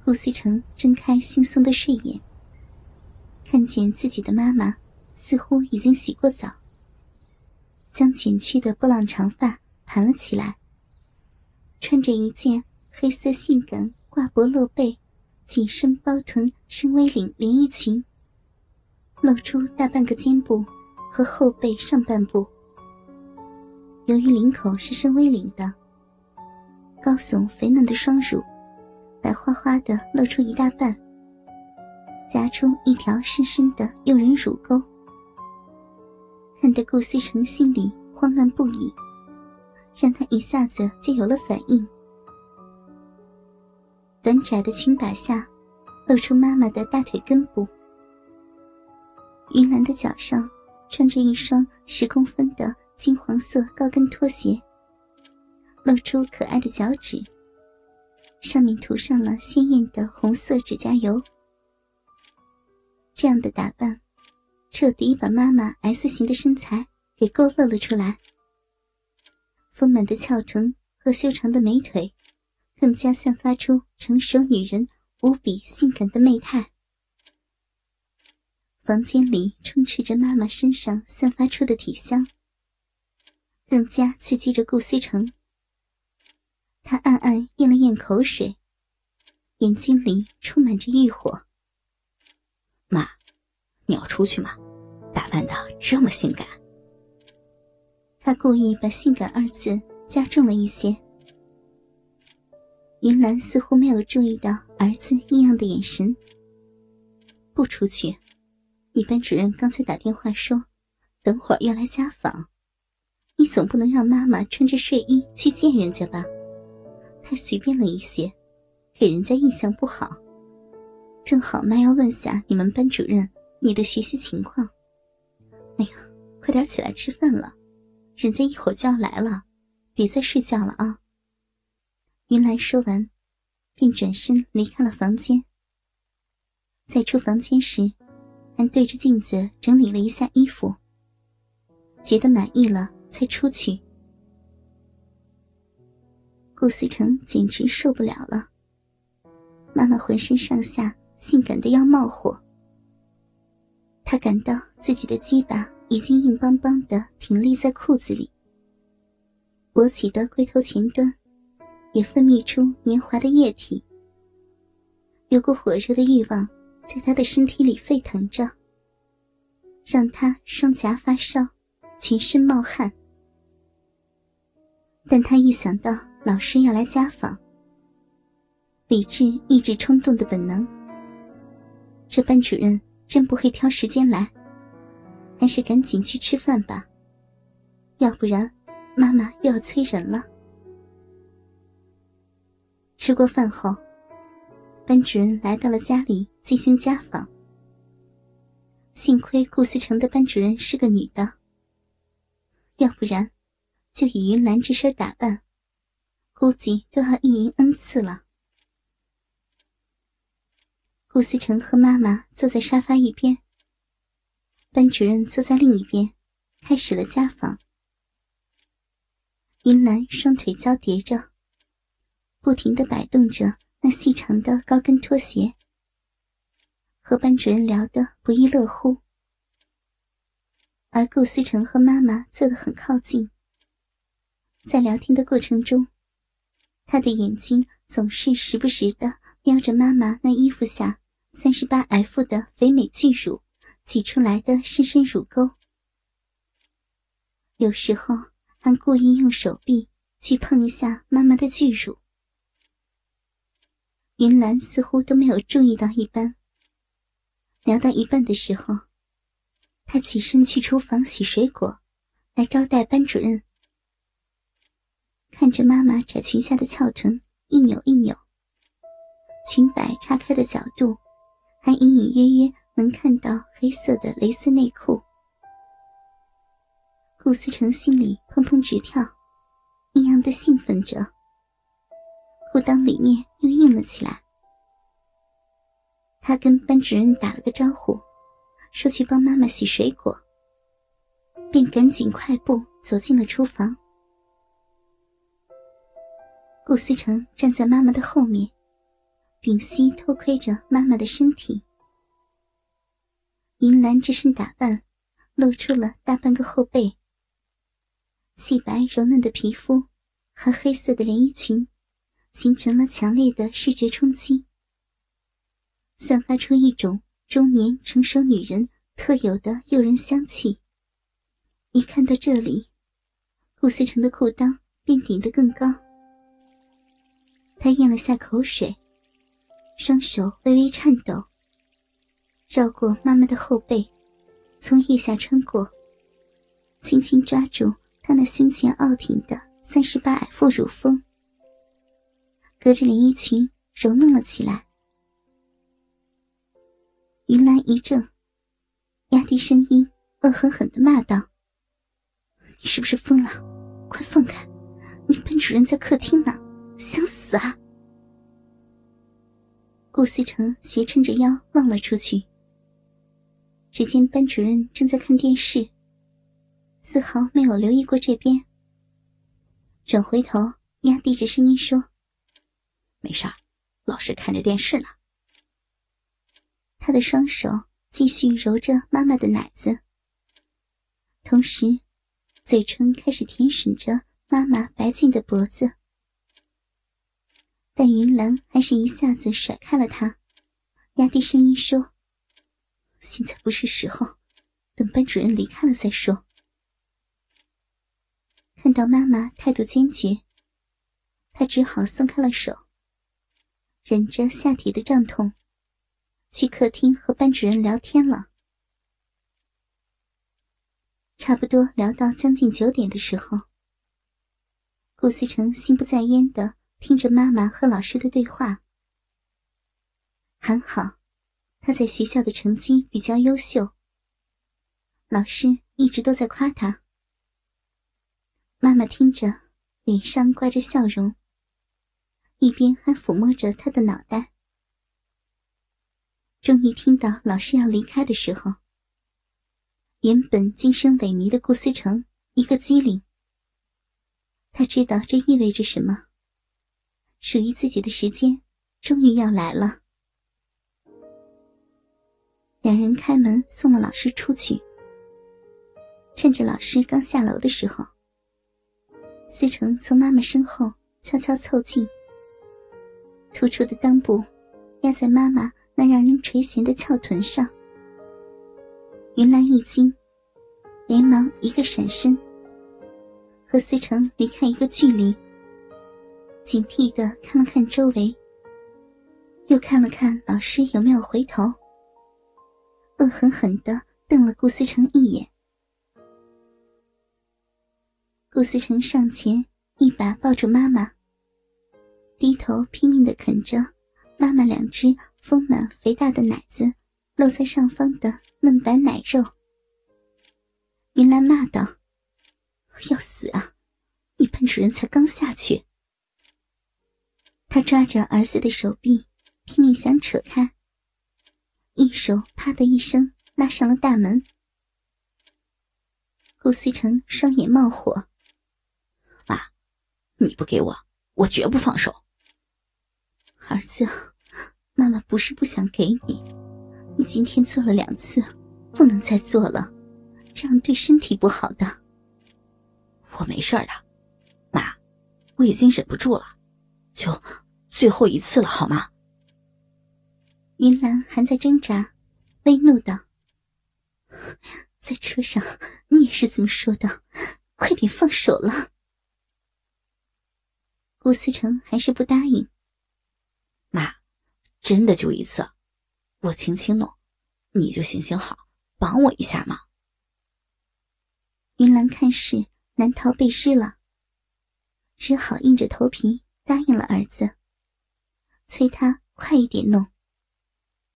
顾思成睁开惺忪的睡眼，看见自己的妈妈似乎已经洗过澡，将卷曲的波浪长发盘了起来，穿着一件黑色性感挂脖露背紧身包臀深 V 领连衣裙，露出大半个肩部和后背上半部。由于领口是深 V 领的，高耸肥嫩的双乳白花花的露出一大半，夹出一条深深的诱人乳沟，看得顾思成心里慌乱不已，让他一下子就有了反应。短窄的裙摆下露出妈妈的大腿根部，云兰的脚上穿着一双10公分的金黄色高跟拖鞋，露出可爱的脚趾，上面涂上了鲜艳的红色指甲油。这样的打扮彻底把妈妈 S 型的身材给勾勒了出来，丰满的翘臀和修长的美腿更加散发出成熟女人无比性感的媚态。房间里充斥着妈妈身上散发出的体香，更加刺激着顾思成。他暗暗咽了咽口水，眼睛里充满着欲火。 妈，你要出去吗？打扮得这么性感。 他故意把性感二字加重了一些。云兰似乎没有注意到儿子异样的眼神。不出去，你班主任刚才打电话说等会儿要来家访，你总不能让妈妈穿着睡衣去见人家吧？太随便了一些，给人家印象不好。正好妈要问下你们班主任你的学习情况。哎呀，快点起来吃饭了，人家一会儿就要来了，别再睡觉了啊。云兰说完便转身离开了房间。在出房间时还对着镜子整理了一下衣服，觉得满意了才出去。顾思成简直受不了了，妈妈浑身上下性感的要冒火。他感到自己的鸡巴已经硬邦邦地挺立在裤子里，勃起的龟头前端也分泌出黏滑的液体，有股火热的欲望在他的身体里沸腾着，让他双颊发烧，全身冒汗。但他一想到老师要来家访，理智抑制冲动的本能，这班主任真不会挑时间来，还是赶紧去吃饭吧，要不然妈妈又要催人了。吃过饭后，班主任来到了家里进行家访。幸亏顾思成的班主任是个女的，要不然就以云兰这身打扮，估计都要一银 N 次了。顾思成和妈妈坐在沙发一边，班主任坐在另一边，开始了家访。云兰双腿交叠着，不停地摆动着那细长的高跟拖鞋，和班主任聊得不亦乐乎。而顾思成和妈妈坐得很靠近，在聊天的过程中，他的眼睛总是时不时地瞄着妈妈那衣服下 38F 的肥美巨乳挤出来的深深乳沟，有时候还故意用手臂去碰一下妈妈的巨乳。云兰似乎都没有注意到一般。聊到一半的时候，她起身去厨房洗水果，来招待班主任。看着妈妈窄裙下的翘臀一扭一扭，裙摆叉开的角度还隐隐约约能看到黑色的蕾丝内裤。顾思成心里砰砰直跳，异样的兴奋着，裤裆里面又硬了起来。他跟班主任打了个招呼，说去帮妈妈洗水果，便赶紧快步走进了厨房。顾思成站在妈妈的后面， 屏息偷窥着妈妈的身体。云兰这身打扮露出了大半个后背，细白柔嫩的皮肤和黑色的连衣裙形成了强烈的视觉冲击，散发出一种中年成熟女人特有的诱人香气。一看到这里，顾思成的裤裆便顶得更高。他咽了下口水，双手微微颤抖，绕过妈妈的后背，从腋下穿过，轻轻抓住她那胸前傲挺的38F乳峰，隔着连衣裙揉弄了起来。云兰一怔，压低声音恶狠狠地骂道：你是不是疯了？快放开，你班主任在客厅呢，想死啊！顾思成斜撑着腰望了出去，只见班主任正在看电视，丝毫没有留意过这边，转回头压低着声音说： 没事儿，老师看着电视呢。 他的双手继续揉着妈妈的奶子，同时嘴唇开始舔吮着妈妈白净的脖子。但云兰还是一下子甩开了他，压低声音说：现在不是时候，等班主任离开了再说。看到妈妈态度坚决，他只好松开了手，忍着下体的胀痛，去客厅和班主任聊天了。差不多聊到将近9点的时候，顾思成心不在焉地听着妈妈和老师的对话。还好，他在学校的成绩比较优秀，老师一直都在夸他。妈妈听着，脸上挂着笑容，一边还抚摸着他的脑袋。终于听到老师要离开的时候，原本精神萎靡的顾思成一个机灵，他知道这意味着什么，属于自己的时间终于要来了。两人开门送了老师出去，趁着老师刚下楼的时候，思成从妈妈身后悄悄凑近，突出的裆部压在妈妈那让人垂涎的翘臀上。云兰一惊，连忙一个闪身，和思成离开一个距离，警惕地看了看周围，又看了看老师有没有回头，恶狠狠地瞪了顾思成一眼。顾思成上前一把抱住妈妈，低头拼命地啃着妈妈2只丰满肥大的奶子露在上方的嫩白奶肉。云兰骂道：要死啊，你班主任才刚下去。他抓着儿子的手臂拼命想扯开，一手啪的一声拉上了大门。顾思成双眼冒火： 妈，你不给我，我绝不放手。 儿子，妈妈不是不想给你，你今天做了2次，不能再做了，这样对身体不好的。 我没事的，妈，我已经忍不住了，就最后一次了好吗？ 云兰还在挣扎，微怒道：在车上你也是这么说的，快点放手了。顾思成还是不答应。 妈，真的就1次，我轻轻弄，你就行行好，帮我一下嘛。 云兰看事难逃被施了，只好硬着头皮答应了儿子，催他快一点弄。